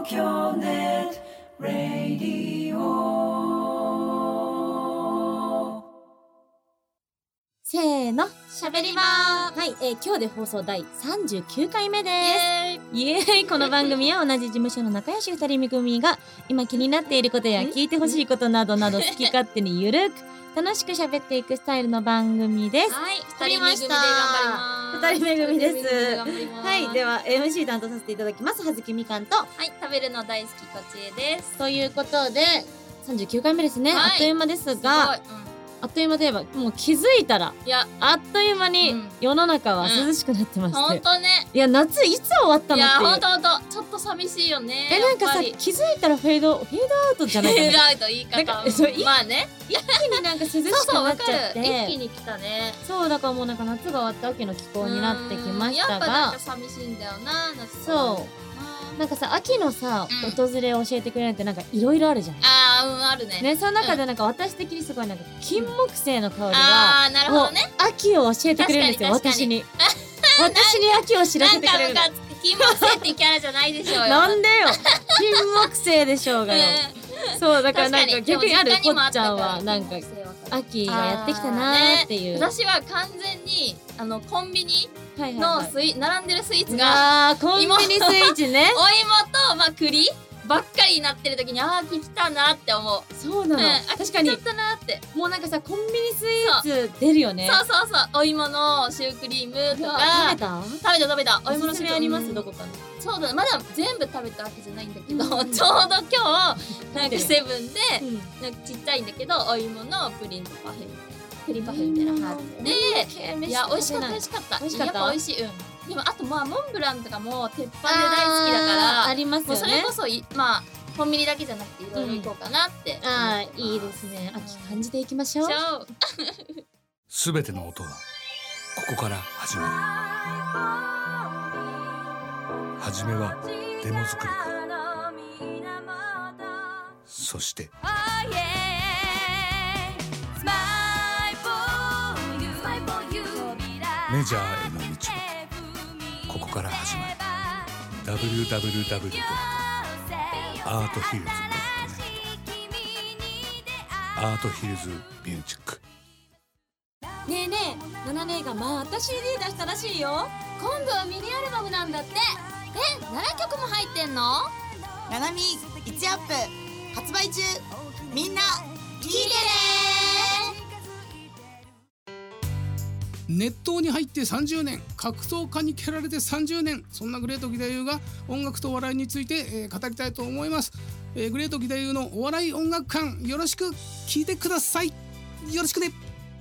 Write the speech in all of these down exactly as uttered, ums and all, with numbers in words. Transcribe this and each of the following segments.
東京ネットラディオ。 せーの、しゃべりまー。はい、えー、今日で放送だいさんじゅうきゅうかいめです。イエーイ。この番組は同じ事務所の仲良し二人組が今気になっていることや聞いてほしいことなどなど好き勝手にゆるく楽しく喋っていくスタイルの番組です。 はい、二人目組で頑張ります。 二人目組です。 頑張ります。 はい、では エムシー 担当させていただきます。はずきみかんと、 はい、食べるの大好きこちえです。 ということでさんじゅうきゅうかいめですね。 はい、 あっという間ですが、すごい、うん、あっという間といえばもう気づいたら、いやあっという間に世の中は涼しくなってまして、 ほんとね。 いや夏いつ終わったのっていう。いやほんとほんとちょっと寂しいよね。 えなんかさ気づいたらフェードフェードアウトじゃないかな。 フェードアウト言い方。まあね。 一気になんか涼しくなっちゃって、 一気に来たね。 そうだからもうなんか夏が終わって秋の気候になってきましたが、 やっぱなんか寂しいんだよな夏。 そう。なんかさ秋のさ、うん、訪れを教えてくれるってなんかいろいろあるじゃん。 あーうんあるね。 ねその中でなんか私的にすごいなんか金木犀の香りが、うん、 あーなるほどね。 秋を教えてくれるんですよ私に。私に秋を知らせてくれる。 なんか金木犀ってキャラじゃないでしょうよ。 なんでよ。金木犀でしょうがよ。そうだからなんか逆にあるこっちゃんはなんか秋がやってきたなーっていう。 私は完全にあのコンビニのスイ並んでるスイーツが、あーコンビニスイーツね。 お芋とまあ栗ばっかりになってる時にあー来たなって思う。 そうなの。確かに。 来ちゃったなって。 もうなんかさコンビニスイーツ出るよね。 そうそうそう。お芋のシュークリームとか。 食べた？ 食べた食べた。 お芋のシュークリームありますどこかに。 そうだまだ全部食べたわけじゃないんだけど、ちょうど今日なんかセブンでなんかちっちゃいんだけどお芋のプリンとパフェみたいな。プリンパフェみたいなの貼って、いや美味しかった美味しかった。美味しかった。やっぱ美味しい。うん。でもあとまあモンブランとかも鉄板で大好きだからありますよね。 それこそまあコンビニだけじゃなくていろいろ行こうかなって。 ああいいですね。秋感じていきましょう。 すべての音はここから始まる。初めはデモ作りからそしてメジャーへの道はここから始まる。 ダブリューダブリューダブリュー ドットアートヒルズ ドットネット アートヒルズミュージック。 ねえねえナナ姉がまた シーディー 出したらしいよ。 今度はミニアルバムなんだって。え、ななきょくも入ってんの？ ナナミいちアップ発売中。みんな聞いてね。 熱湯に入ってさんじゅうねん、格闘家に蹴られてさんじゅうねん、そんなグレート義太夫が音楽とお笑いについて、えー、語りたいと思います。えー、グレート義太夫のお笑い音楽館、よろしく聞いてください。よろしくね。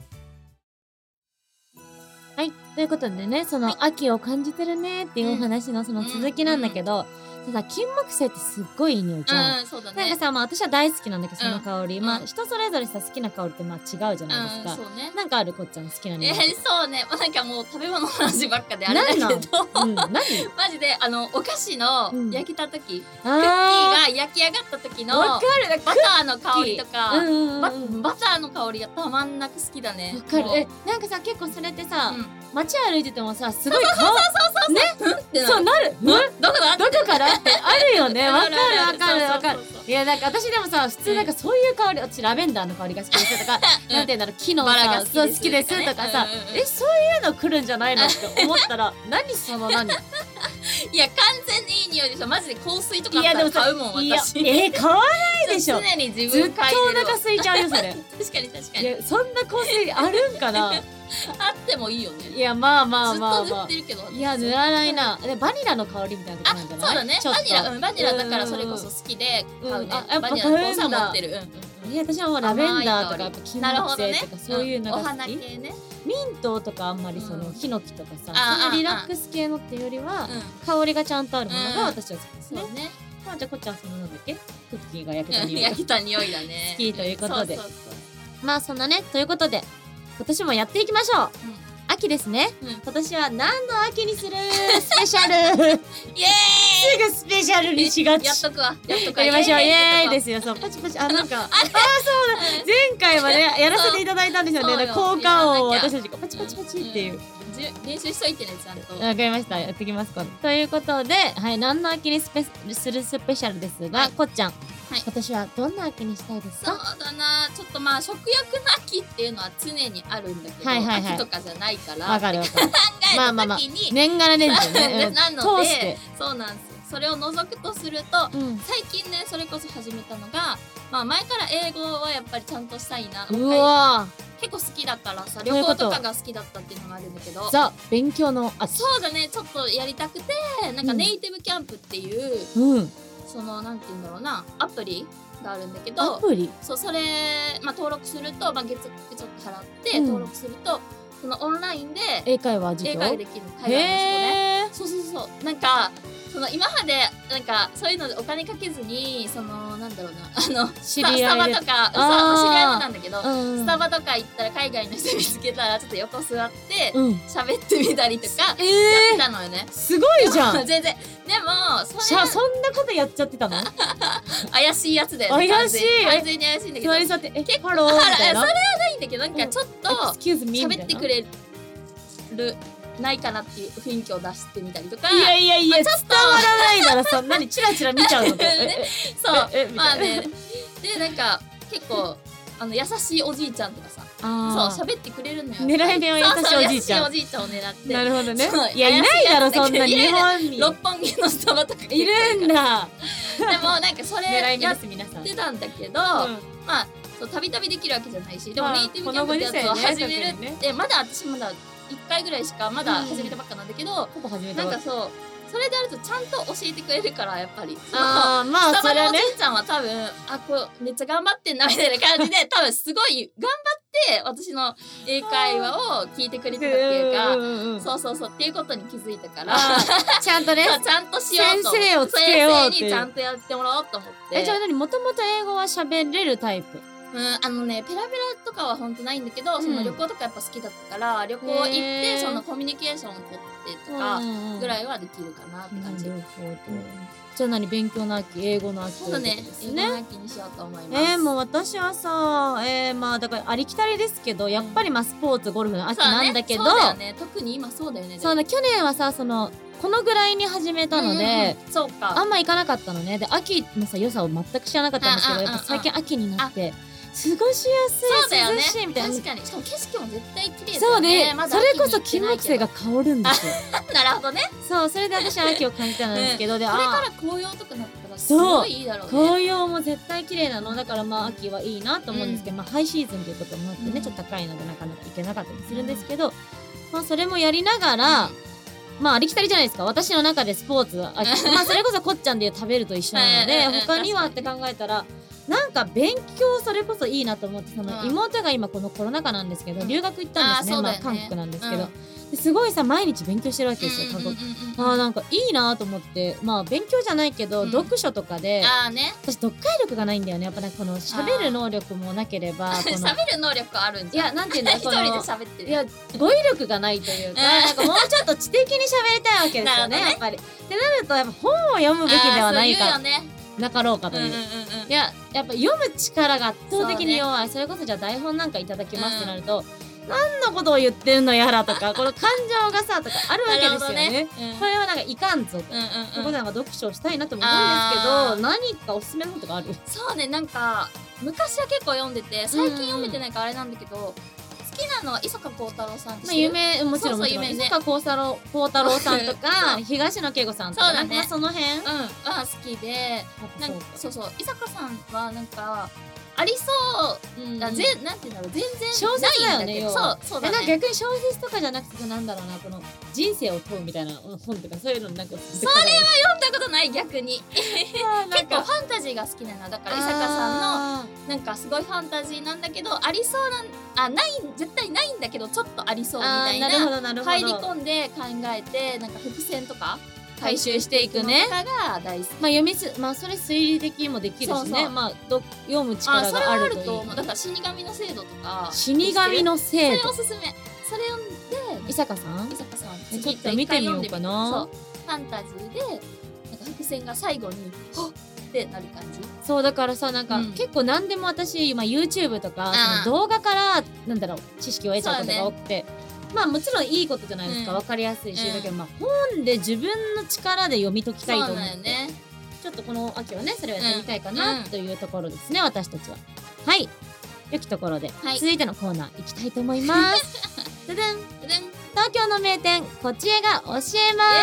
はい、ということでね、その秋を感じてるねっていうお話のその続きなんだけど、さ金木犀ってすっごいいい匂いじゃん。うん、そうだね。なんかさ、まあ私は大好きなんだけどその香り、うん、まあ人それぞれさ好きな香りってまあ違うじゃないですか。うん、そうね。なんかあるこっちゃん好きな匂い。 えー、そうね。なんかもう食べ物の話ばっかであれだけど、うん、何？マジであのお菓子の焼けた時、うん、クッキーが焼き上がった時のバターの香りとか、バ, バターの香りがたまんなく好きだね。 わかる。え、なんかさ結構それってさ、うん、街歩いててもさすごい香り、そうそうそうね、そうなる。 どこだ？ どこから？ってあるよね。わかるわかるわかる。いやなんか私でもさ普通なんかそういう香り、私ラベンダーの香りが好きですとか、なんていうんだろう木のさそう好きですとかさ、えそういうの来るんじゃないのって思ったら何その何？ いや完全にいい匂いでしょ。マジで香水とかあったら買うもん私。 え買わないでしょ。 常に自分買いずっとお腹空いちゃうよそれ。 確かに確かに。 いやそんな香水あるんかな。 あってもいいよね。 いやまあまあまあまあ。 ずっと塗ってるけど。 いや塗らないな。でバニラの香りみたいなことなんじゃない？ そうだね。バニラ、うん、バニラだからそれこそ好きで買うね。バニラの香水持ってる。 いや私はもうラベンダーとかやっぱ金木犀とかそういうのが好き。 お花系ね。 ミントとかあんまりそのヒノキとかさ、そのリラックス系のっていうよりは香りがちゃんとあるものが私は好きですね。まあじゃあこっちはそのなんだっけクッキーが焼けた匂い。 焼けた匂いだね。 好きということで。まあそんなねということで今年もやっていきましょう。秋ですね。今年は何の秋にするスペシャル。イエーイ。 すぐスペシャルにしがち。 やっとくわやっとくわやりましょうイエーイですよよ。そうパチパチあなんかああそうだ前回はねやらせていただいたんですよね。 そう効果音をやらなきゃ私たちがパチパチパチっていう。 練習しといてねちゃんと。 わかりましたやってきます今度ということではい何の秋にスペするスペシャルですが、 はいこっちゃん、 はい今年はどんな秋にしたいですそうか？ だなちょっとまあ食欲の秋っていうのは常にあるんだけど、 はいはいはい秋とかじゃないからわかるわかる考えまあまあまあた時に、 年がら年中ね、うん、 なので通してそうなんですよ。それを除くとすると、 うん最近ねそれこそ始めたのが、まあ、前から英語はやっぱりちゃんとしたいな。 うわ結構好きだからさういうこと旅行とかが好きだったっていうのがあるんだけど、 ザ勉強の秋。 そうだねちょっとやりたくてなんかうんネイティブキャンプっていう、 うんそのなんて言うんだろうなアプリがあるんだけアど、 プリそうそれ、まあ、登録すると、まあ、月額ちょっと払って、 うん登録するとそのオンラインで英会話授英業会話できる海外の人ね。 へーそうそうそうなんかその今までなんかそういうのでお金かけずにそのなんだろうなあの知り合いでスタバとかそうあー知り合いもなんだけど、 うんスタバとか行ったら海外の人見つけたらちょっと横座ってうん喋ってみたりとかやってえたのよね。 ー、すごいじゃん全然でもそれじゃあそんなことやっちゃってたの？ 怪しいやつだよね。 怪しい完全に怪しいんだけど。 隣に座ってえ結構ハローみたいなそれはないんだけどなんかちょっとエクスキューズミーみたいな喋ってくれるないかなっていう雰囲気を出してみたりとか。 いやいやいや、 まあちょっと伝わらないならさ何チラチラ見ちゃうのとえそうええみたいなまあねでなんか結構あの優しいおじいちゃんとかさあそう喋ってくれるのよ。 狙い目は優しいおじいちゃんそうそう優しいおじいちゃんを狙ってなるほどねそういやいないだろそんな怪しいや日本に六本木のスタバとかいるんだでもなんかそれ狙い目やっです皆さんてたんだけど、 うんまあそうたびたびできるわけじゃないしでもまあネイティブキャンプってやつをこのご時世ね始める特にねってまだ私まだいっかいぐらいしかまだ始めたばっかなんだけど、 ほぼ始めたわなんかそうそれであるとちゃんと教えてくれるからやっぱりあーまスタバのおじあそれはねいちゃんは多分あこうめっちゃ頑張ってんなみたいな感じで多分すごい頑張って私の英会話を聞いてくれてたっていうかうんうんうんそうそうそうっていうことに気づいたからあーちゃんとねそうちゃんとしようと先生をつけようっていう先生にちゃんとやってもらおうと思ってえじゃあ何もともと英語は喋れるタイプうんあのねペラペラとかは本当ないんだけど、 うんその旅行とかやっぱ好きだったから旅行行っへてーそのコミュニケーションを取ってとかぐらいはできるかなって感じ、 なるほどじゃあ何勉強の秋英語の秋そうだねということです英語ねの秋にしようと思いますえー、もう私はさ、えー、まあだからありきたりですけどやっぱりまあスポーツゴルフの秋なんだけどそうだよね特に今そうだよねそうね去年はさそのこのぐらいに始めたので、 うんうんうんそうかあんま行かなかったのねで秋のさ良さを全く知らなかったんですけどうんうんうんやっぱ最近秋になって過ごしやすいそうだよね涼しいみたいな確かにしかも景色も絶対綺麗だそうよねで、 まだそれこそ秋に金木犀行ってないけが香るんですよどなるほどねそうそれで私は秋を感じたんですけど、でこれあから紅葉とかなったらすごいいいだろうね紅葉も絶対綺麗なのだからまあ秋はいいなと思うんですけど、まあハイシーズンということもあってね、 うんちょっと高いのでなかなか行けなかったりするんですけど、まあそれもやりながら、まあありきたりじゃないですか私の中でスポーツは秋まあそれこそこっちゃんでいう食べると一緒なのでうんうんうん他にはって考えたらなんか勉強それこそいいなと思ってそのうん妹が今このコロナ禍なんですけど留学行ったんですね、まああーそうだよね韓国なんですけど、 うんですごいさ毎日勉強してるわけですよ韓国、 うんうんうんうんあーなんかいいなと思ってまあ勉強じゃないけど、 うん読書とかであーね私読解力がないんだよねやっぱなんかこの喋る能力もなければこの喋る能力あるんいじゃんやなんていうんだ一こ人での喋ってるいや語彙力がないというかうんなんかもうちょっと知的に喋りたいわけですよねなるほどねやっぱりってなるとやっぱ本を読むべきではないかあーそう言うよねなかろうかという、 うんうんうんうんいややっぱ読む力が圧倒的に弱いそ,、れこそじゃあ台本なんかいただきますってなると、何のことを言ってんのやらとかこの感情がさとかあるわけですよねなるほどねうんこれはなんかいかんぞと、 うんうんこうんこでなんか読書をしたいなと思うんあーですけど何かおすすめの本とかあるそうねなんか昔は結構読んでて最近読めてないからあれなんだけど、好きなのは伊坂幸太郎さんってまあ知ってる有名もちろんそうそうもちろん有名ね伊坂幸太郎幸太郎さんとかそう東野圭吾さんとかそうだねなんかその辺うんは好きでななんんかそうそう伊坂さんはなんかありそううんだぜなんて言うんだろう全然小説だよねないんだけど要はそうそうだねえなんか逆に小説とかじゃなくてなんだろうなこの人生を問うみたいな本とかそういうのなんかそれは読んだことない逆に結構ファンタジーが好きなのだから伊坂さんのなんかすごいファンタジーなんだけどありそうなあない絶対ないんだけどちょっとありそうみたいなあーなるほどなるほど入り込んで考えてなんか伏線とか回収していくねのとかが大好きまあ読みすまあそれ推理的にもできるしねそうそうまあど読むあ力それはあるがあるといいと思うだから死神の制度とか死神のそ制度れおすすめそれ読んで伊坂さん伊坂さんえちょっと見てみようかなそうファンタジーでなんか線が最後にほっってなる感じ。 そうだからさなんか、 うん、 結構何でも私、まあ、YouTube とかその動画からなんだろう知識を得ちゃうことが多くて、まあもちろんいいことじゃないですか、うん、分かりやすいし、うん、だけどまあ本で自分の力で読み解きたいと思って、ね、ちょっとこの秋はねそれをやってみたいかな、うん、というところですね私たちは。はい良きところで、はい、続いてのコーナー行きたいと思いますででん東京の名店こちえが教えます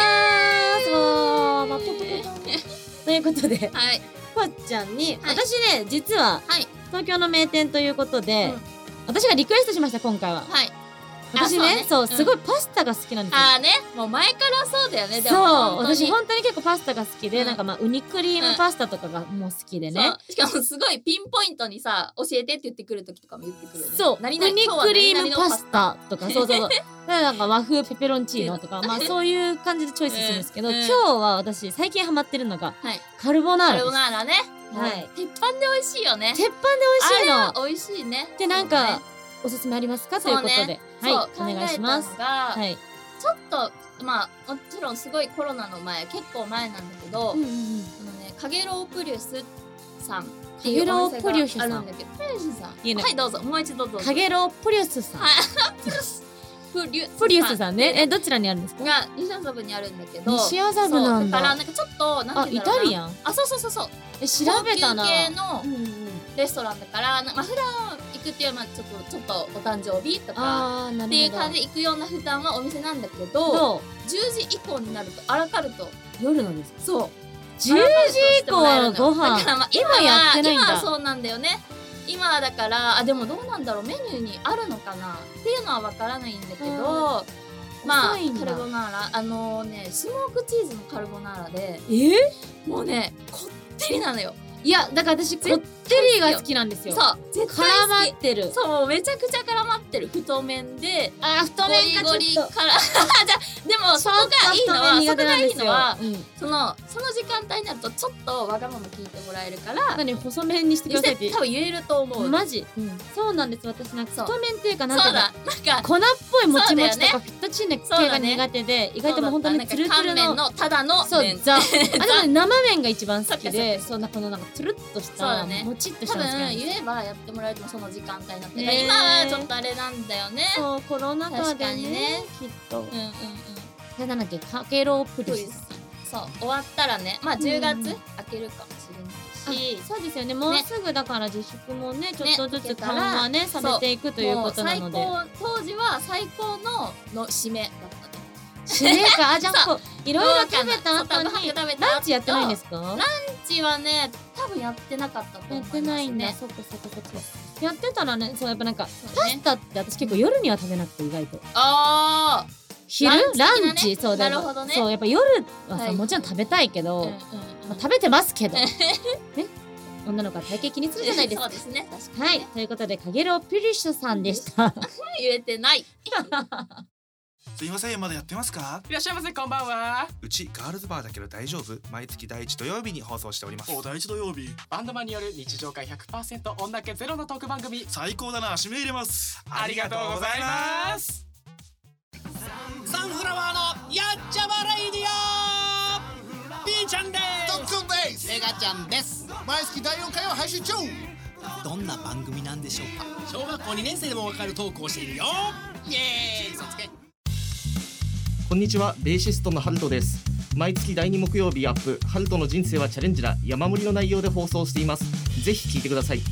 おー、まあ、ポトポトということで、はい、こっちゃんに、はい、私ね実は、はい、東京の名店ということで、うん、私がリクエストしました今回は。はい私ね、そう、すごいパスタが好きなんですよ。 ああね、もう前からそうだよね。 そう、私本当に結構パスタが好きで、なんかまあウニクリームパスタとかがもう好きでね。 しかもすごいピンポイントにさ、教えてって言ってくる時とかも言ってくるよね。 そう、ウニクリームパスタとか、そうそうそう。なんか和風ペペロンチーノとか、まあそういう感じでチョイスするんですけど、今日は私最近ハマってるのがカルボナーラです。 カルボナーラね。はい。鉄板で美味しいよね。 鉄板で美味しいの。 美味しいね。 でなんか。おすすめありますかということで、ね、はいお願いします。 はい、ちょっとまあもちろんすごいコロナの前結構前なんだけど、うんうんうん、あのねカゲロウプリウスさんっていうお店があるんだけど、プリウスさんいい、ね、はいどうぞもう一度どうぞ。 カゲロウプリウスさん。プリウプリウスさんね。えどちらにあるんですか？ が西麻布にあるんだけど。 西麻布なんだ。 だからなんかちょっとなんていうんだろうな。あイタリアン？あそうそうそうそう。 え調べたな。 高級系のレストランだから、まあ普段行くっていうのはちょっとちょっとお誕生日とかっていう感じで行くような普段はお店なんだけど、じゅうじ以降になるとアラカルト夜のですか？ そう。 じゅうじ以降のご飯。 だからまあ今やってないんだ。今はそうなんだよね。今だからあでもどうなんだろうメニューにあるのかなっていうのはわからないんだけど、まあカルボナーラあのねスモークチーズのカルボナーラでえもうねこってりなのよ。 いやだから私こってりが好きなんですよ。 そう絶対絡まってる。 そうめちゃくちゃ絡まってる太麺であ太麺がちょっとゴリゴリからじゃでもそこがいいのはそこがいいのは、うん、そのその時間帯になるとちょっとわがまま聞いてもらえるから何細麺にしてくださいって多分言えると思う。 マジ、うん、そうなんです私なんか太麺っていうかなんかそうだなんか粉っぽいもちもちとかフィットチーネ系が苦手で、意外ともう本当にツルツルのただのそうザあでも生麺が一番好きでそんなこのなんかツルッとしたもちっとしたの好きなんです。 言えばやってもらえるとその時間帯になってる、今はちょっとあれなんだよね。 そうコロナ禍でねきっとうんうんうんじゃなんだっけカゲロウプリウスそう終わったらねまあじゅうがつ開けるかもしれないし、 そうですよねもうすぐだから自粛もねちょっとずつ緩和ねされていくということなので当時は最高のの締めだったね。 締めかあじゃあこういろいろ食べた後にランチやってないんですか？ランチはね多分やってなかったと思いますね。やってないんだ。 そっかそっかそっか。やってたらねそうやっぱなんかパスタって私結構夜には食べなくて意外と。 ああ。 昼ランチそうだよ。そうやっぱ夜はさもちろん食べたいけど食べてますけどね女の子は体型気にするじゃないですか。 そうですね確かに。 はいということでカゲロウプリウスさんでした。 言えてない。 すいませんまだやってますか？ いらっしゃいませこんばんは。 うちガールズバーだけど大丈夫？毎月第一土曜日に放送しております。 お第一土曜日バンドマンによる日常会 ひゃくパーセント 女気ゼロのトーク番組最高だな指名入れます。 ありがとうございます。サンフラワーのやっちゃまレイディオ B ちゃんですドックンですメガちゃんです。 毎月だいよんかいを配信中。 どんな番組なんでしょうか？ 小学校にねん生でもわかるトークをしているよ。イエーイそつけこんにちはベーシストのハルトです。毎月だいに木曜日アップハルトの人生はチャレンジだ山盛りの内容で放送しています。ぜひ聞いてください。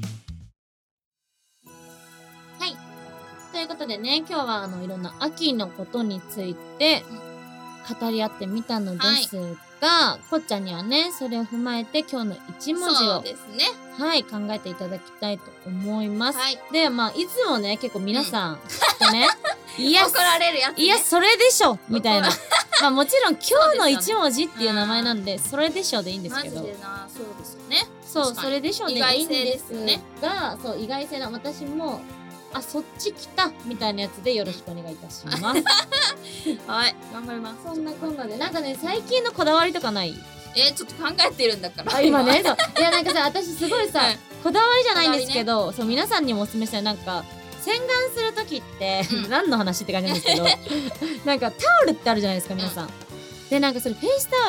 はいということでね今日はあのいろんな秋のことについて語り合ってみたのですが、はい、こっちゃんにはねそれを踏まえて今日の一文字をそうですねはい考えていただきたいと思います。はい、でまあいつもね結構皆さん、うん、とねいや怒られるやつ、ね、 いやそれでしょみたいなまあもちろん今日の一文字っていう名前なんでそれでしょでいいんですけどマジでなそうですよね。 そうそれでしょでいいんですよねがそう意外性な私もあそっち来たみたいなやつでよろしくお願いいたしますはい頑張ります。 そんなこんなでなんかね最近のこだわりとかない？ えー、ちょっと考えてるんだからあ今ねそういやなんかさ私すごいさ、はい、こだわりじゃないんですけど、ね、そう皆さんにもおすすめしたいなんか洗顔する時って、うん、何の話って感じなんですけどなんかタオルってあるじゃないですか皆さん、うん、でなんかそれフェイスタオル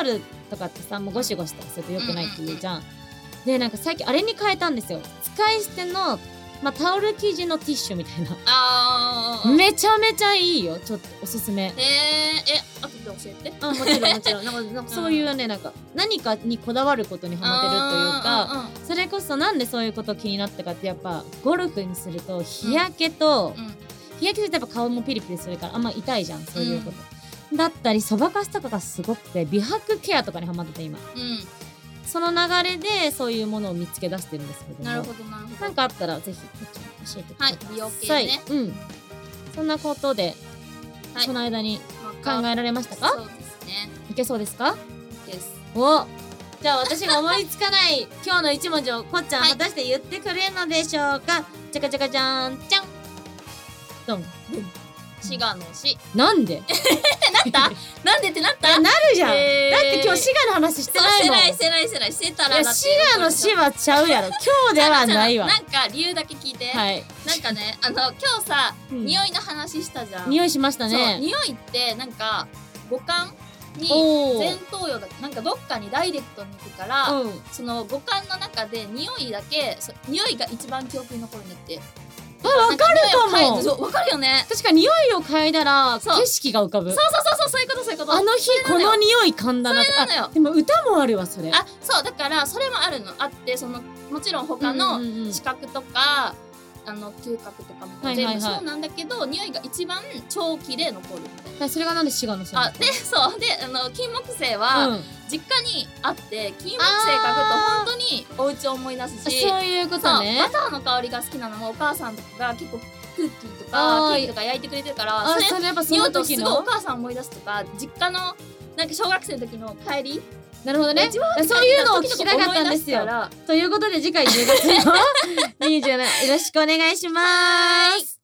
とかってさ、もうゴシゴシとかすると良くないって言うじゃん。でなんか最近あれに変えたんですよ。使い捨てのまあ、タオル生地のティッシュみたいな。 あーめちゃめちゃいいよ。ちょっとおすすめ。 えー、え後で教えて。 あ、もちろんもちろん。なんかなんかそういうね、なんか何かにこだわることにハマってるというか、それこそなんでそういうこと気になったかってやっぱゴルフにすると日焼けと、うんうん、日焼けするとやっぱ顔もピリピリするからあんま痛いじゃん、そういうこと。うん、だったりそばかすとかがすごくて美白ケアとかにハマってて今。うん、その流れでそういうものを見つけ出してるんですけども。 なるほどなるほど。 なんかあったらぜひこっちに教えてください。 はい、美容系ね。 うん。そんなことで、はい、その間に考えられましたか？ そうですね。 いけそうですか？ です。 お、じゃあ私が思いつかない今日の一文字をこっちゃん、はい、果たして言ってくれるのでしょうか？じゃかじゃかじゃーん、じゃん。ドン。 滋賀のし。 なんでなったなんでってなったなるじゃん、えー、だって今日滋賀の話してないもん。 してないしてないしてないしてたら。 いや滋賀のしはちゃうやろ。今日ではないわ。 なんか理由だけ聞いて。はい。なんかね、あの今日さ、うん、匂いの話したじゃん。 匂いしましたね。 そう、匂いってなんか五感に前頭葉だなんかどっかにダイレクトに行くから、うん、その五感の中で匂いだけ匂いが一番記憶に残るねって。 あ、わかるかも。 そう、わかるよね。 確かに匂いを嗅いだら景色が浮かぶ。 そうそうそうそう、そういうことそういうこと。 あの日この匂い噛んだなと。あ、でも歌もあるわそれ。 あ、そうだからそれもあるのあってそのもちろん他の視覚とかあの嗅覚とかも全部そうなんだけど匂いが一番長期で残るみたいな。 それがなんで滋賀のし。 あ、でそうであの金木犀は実家にあって金木犀嗅ぐと本当にお家を思い出すし。 そういうことね。 バターの香りが好きなのもお母さんとかが結構クッキーとかケーキとか焼いてくれてるからそれそれやっぱその時の匂うとすごいお母さん思い出すとか実家のなんか小学生の時の帰り。 なるほどね。そういうのを聞きたかったんですよ。ということで次回じゅうがつのにじゅうななよろしくお願いします。